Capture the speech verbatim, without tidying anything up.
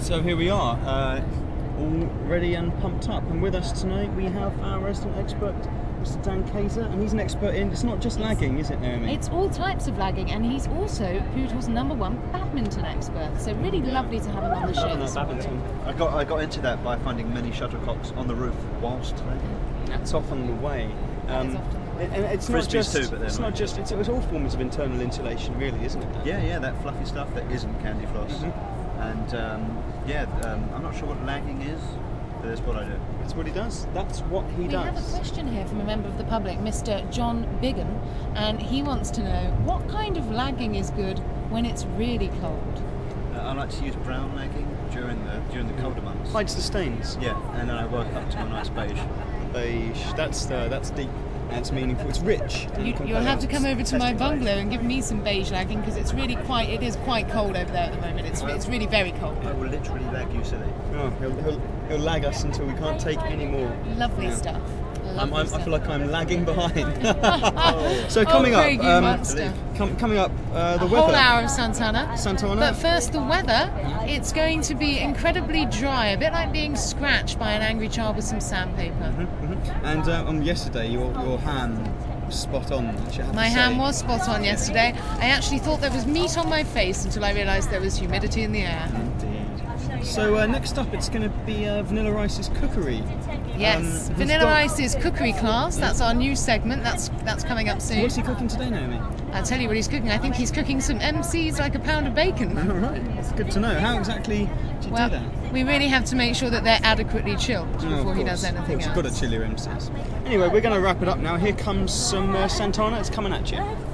So here we are, uh, all ready and pumped up. And with us tonight we have our resident expert, Mister Dan Kaiser, and he's an expert in, it's not just lagging, is it, Naomi? It's all types of lagging, and he's also Poodle's number one badminton expert. So really lovely to have him on the show. No, badminton. I got I got into that by finding many shuttlecocks on the roof whilst lagging. That's often the way. That is Um, often the way. And it's Frisbees not just, too, but they're it's not. not just, it's, it's all forms of internal insulation, really, isn't it? Yeah, yeah, that fluffy stuff that isn't candy floss. Mhm. And um, yeah, um, I'm not sure what lagging is, but that's what I do. That's what he does. That's what he We does. have a question here from a member of the public, Mister John Biggin, and he wants to know what kind of lagging is good when it's really cold. Uh, I like to use brown lagging during the during the colder months. Hides the stains. Yeah, and then I work up to a nice beige. Beige. That's uh, that's deep. That's meaningful. It's rich. and You, you'll have to come over to my bungalow and give me some beige lagging because it's really quite, it is quite cold over there at the moment. It's it's really very cold. I will literally lag you silly. Oh, he'll, he'll, he'll lag us until we can't take any more. Lovely Yeah. stuff. I'm, Lovely I'm, I stuff. feel like I'm lagging behind. So coming Oh, up, Craig, you um, monster. com- coming up, uh, the a weather. whole hour of Santana. Santana. But first, the weather. It's going to be incredibly dry, a bit like being scratched by an angry child with some sandpaper. Mhm. And uh, um, yesterday, your your ham was spot on. Which I have My to ham say. was spot on yesterday. I actually thought there was meat on my face until I realised there was humidity in the air. Indeed. So uh, next up, it's going to be uh, Vanilla Ice's cookery. Yes, Um, he's Vanilla got- Ice's cookery class. That's our new segment. That's that's coming up soon. What's he cooking today, Naomi? I'll tell you what he's cooking. I think he's cooking some M Cs like a pound of bacon. All right, that's good to know. How exactly do you Well, do that? we really have to make sure that they're adequately chilled Oh, before of he course, does of anything course. else. You've got to chill your M Cs. Anyway, we're going to wrap it up now. Here comes some uh, Santana. It's coming at you.